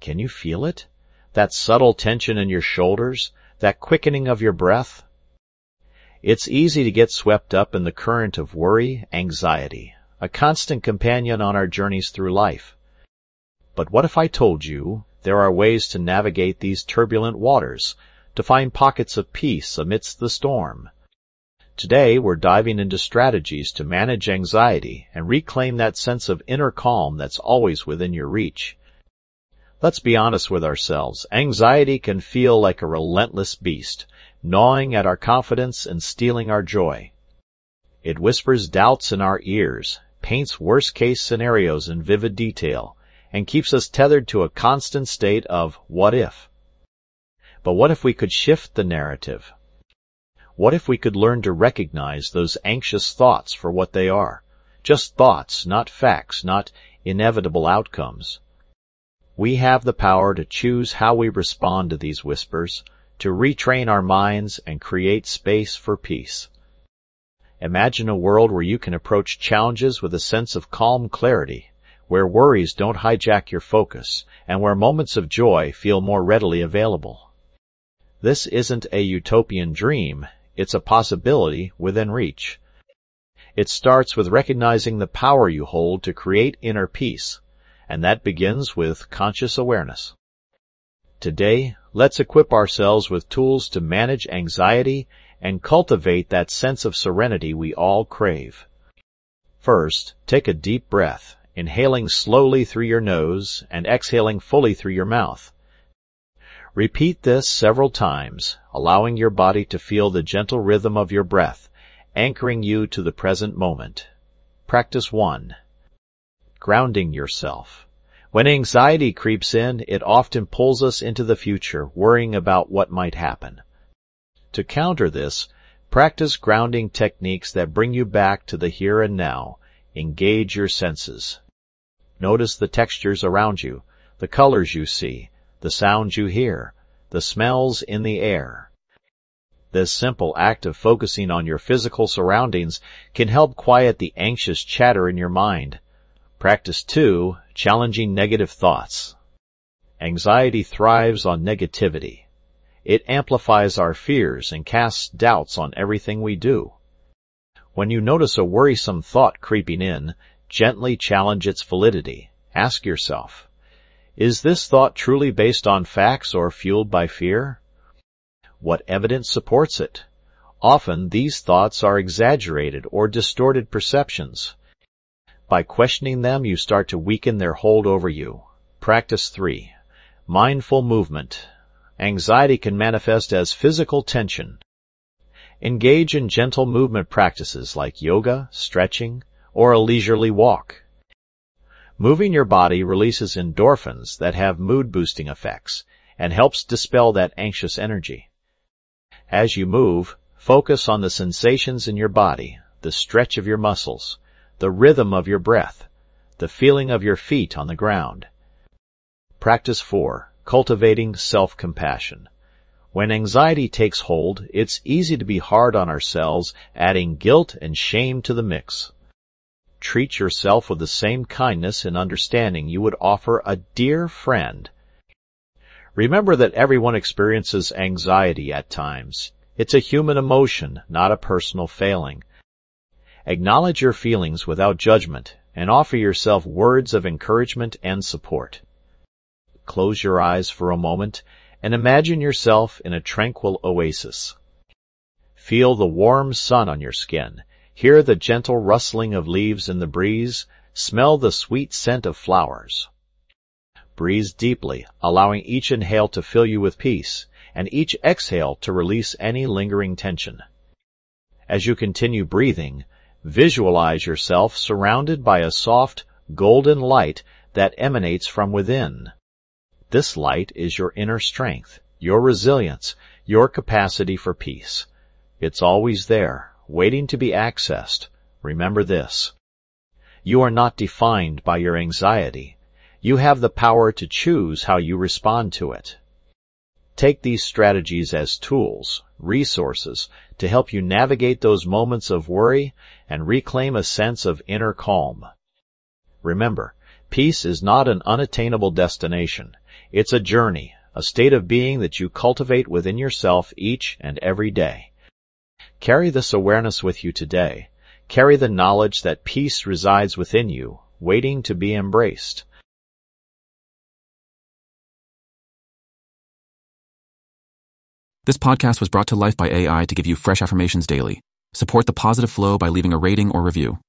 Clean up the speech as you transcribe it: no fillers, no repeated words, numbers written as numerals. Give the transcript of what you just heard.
Can you feel it? That subtle tension in your shoulders, that quickening of your breath? It's easy to get swept up in the current of worry, anxiety, a constant companion on our journeys through life. But what if I told you there are ways to navigate these turbulent waters, to find pockets of peace amidst the storm? Today we're diving into strategies to manage anxiety and reclaim that sense of inner calm that's always within your reach. Let's be honest with ourselves. Anxiety can feel like a relentless beast, gnawing at our confidence and stealing our joy. It whispers doubts in our ears, paints worst-case scenarios in vivid detail, and keeps us tethered to a constant state of what if. But what if we could shift the narrative? What if we could learn to recognize those anxious thoughts for what they are? Just thoughts, not facts, not inevitable outcomes. We have the power to choose how we respond to these whispers, to retrain our minds and create space for peace. Imagine a world where you can approach challenges with a sense of calm clarity, where worries don't hijack your focus, and where moments of joy feel more readily available. This isn't a utopian dream, it's a possibility within reach. It starts with recognizing the power you hold to create inner peace, and that begins with conscious awareness. Today, let's equip ourselves with tools to manage anxiety and cultivate that sense of serenity we all crave. First, take a deep breath, inhaling slowly through your nose and exhaling fully through your mouth. Repeat this several times, allowing your body to feel the gentle rhythm of your breath, anchoring you to the present moment. Practice 1. Grounding yourself. When anxiety creeps in, it often pulls us into the future, worrying about what might happen. To counter this, practice grounding techniques that bring you back to the here and now. Engage your senses. Notice the textures around you, the colors you see, the sounds you hear, the smells in the air. This simple act of focusing on your physical surroundings can help quiet the anxious chatter in your mind. Practice 2, challenging negative thoughts. Anxiety thrives on negativity. It amplifies our fears and casts doubts on everything we do. When you notice a worrisome thought creeping in, gently challenge its validity. Ask yourself, is this thought truly based on facts or fueled by fear? What evidence supports it? Often these thoughts are exaggerated or distorted perceptions. By questioning them, you start to weaken their hold over you. Practice 3. Mindful movement. Anxiety can manifest as physical tension. Engage in gentle movement practices like yoga, stretching, or a leisurely walk. Moving your body releases endorphins that have mood-boosting effects and helps dispel that anxious energy. As you move, focus on the sensations in your body, the stretch of your muscles, the rhythm of your breath, the feeling of your feet on the ground. Practice 4. Cultivating self-compassion. When anxiety takes hold, it's easy to be hard on ourselves, adding guilt and shame to the mix. Treat yourself with the same kindness and understanding you would offer a dear friend. Remember that everyone experiences anxiety at times. It's a human emotion, not a personal failing. Acknowledge your feelings without judgment and offer yourself words of encouragement and support. Close your eyes for a moment and imagine yourself in a tranquil oasis. Feel the warm sun on your skin. Hear the gentle rustling of leaves in the breeze. Smell the sweet scent of flowers. Breathe deeply, allowing each inhale to fill you with peace, and each exhale to release any lingering tension. As you continue breathing, visualize yourself surrounded by a soft, golden light that emanates from within. This light is your inner strength, your resilience, your capacity for peace. It's always there, waiting to be accessed. Remember this. You are not defined by your anxiety. You have the power to choose how you respond to it. Take these strategies as tools, resources, to help you navigate those moments of worry and reclaim a sense of inner calm. Remember, peace is not an unattainable destination. It's a journey, a state of being that you cultivate within yourself each and every day. Carry this awareness with you today. Carry the knowledge that peace resides within you, waiting to be embraced. This podcast was brought to life by AI to give you fresh affirmations daily. Support the positive flow by leaving a rating or review.